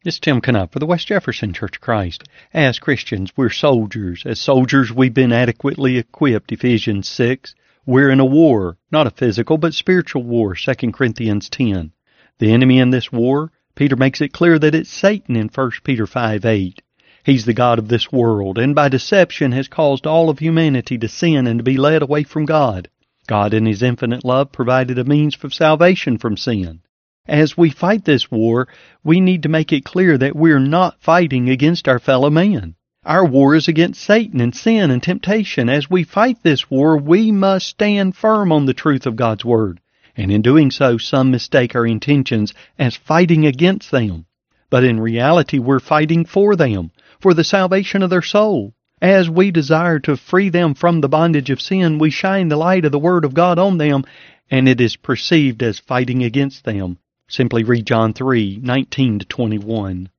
It's Tim Knupp for the West Jefferson Church of Christ. As Christians, we're soldiers. As soldiers, we've been adequately equipped, Ephesians 6. We're in a war, not a physical but spiritual war, 2 Corinthians 10. The enemy in this war, Peter makes it clear that it's Satan in 1 Peter 5:8. He's the god of this world, and by deception has caused all of humanity to sin and to be led away from God. God in His infinite love provided a means for salvation from sin. As we fight this war, we need to make it clear that we're not fighting against our fellow man. Our war is against Satan and sin and temptation. As we fight this war, we must stand firm on the truth of God's Word. And in doing so, some mistake our intentions as fighting against them. But in reality, we're fighting for them, for the salvation of their soul. As we desire to free them from the bondage of sin, we shine the light of the Word of God on them, and it is perceived as fighting against them. Simply read John 3:19-21.